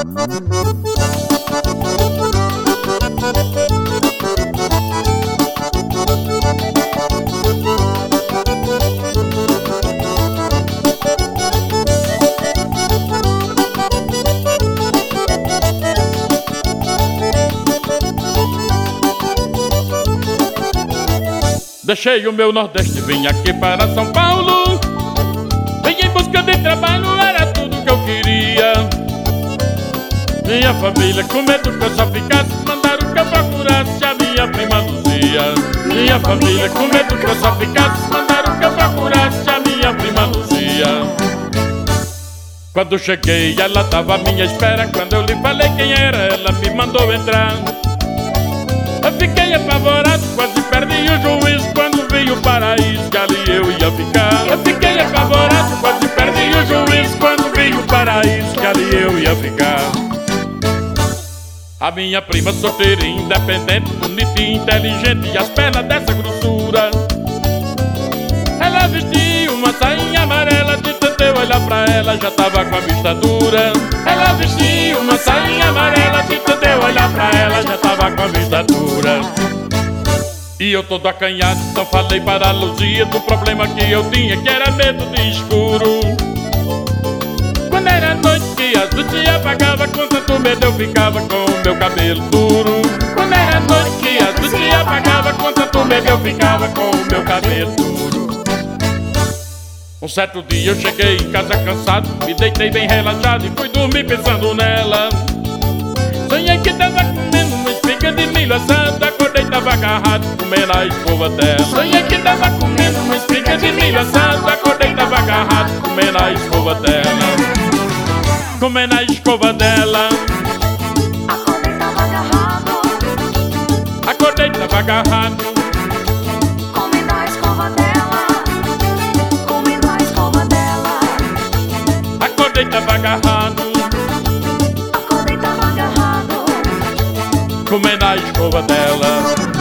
Deixei o meu Nordeste, vim aqui para São Paulo. Vim em busca de trabalho, era tudo que eu queria. Minha família, com medo que eu só ficasse, mandaram que eu procurasse a minha prima Luzia. Minha família, com medo que eu só ficasse, mandaram que eu procurasse a minha prima Luzia. Quando cheguei, ela tava à minha espera. Quando eu lhe falei quem era, ela me mandou entrar. Eu fiquei apavorado, quase perdi o juízo quando vi o paraíso que ali eu ia ficar. Eu fiquei apavorado, quase perdi o juízo quando vi o paraíso que ali eu ia ficar. A minha prima solteira, independente, bonita e inteligente, e as pernas dessa grossura. Ela vestia uma sainha amarela, de tanto eu olhar pra ela já tava com a vista dura. Ela vestia uma sainha amarela, de tanto eu olhar pra ela já tava com a vista dura. E eu todo acanhado, então falei para a Luzia do problema que eu tinha, que era medo de escuro. Quando era noite que as luzes apagava, com tanto medo eu ficava com o meu cabelo duro. Quando era noite que as luzes apagava, com tanto medo eu ficava com o meu cabelo duro. Um certo dia eu cheguei em casa cansado, me deitei bem relaxado e fui dormir pensando nela. Sonhei que tava comendo uma espiga de milho assado, acordei tava agarrado comendo a escova dela. Sonhei que tava comendo uma espiga de milho assado, acordei tava agarrado comendo a escova dela. Comendo a escova dela. Acordei tava agarrado. Acordei tava agarrado Comendo a escova dela. Comendo a escova dela. Acordei tava agarrado Acordei tava agarrado comendo a escova dela.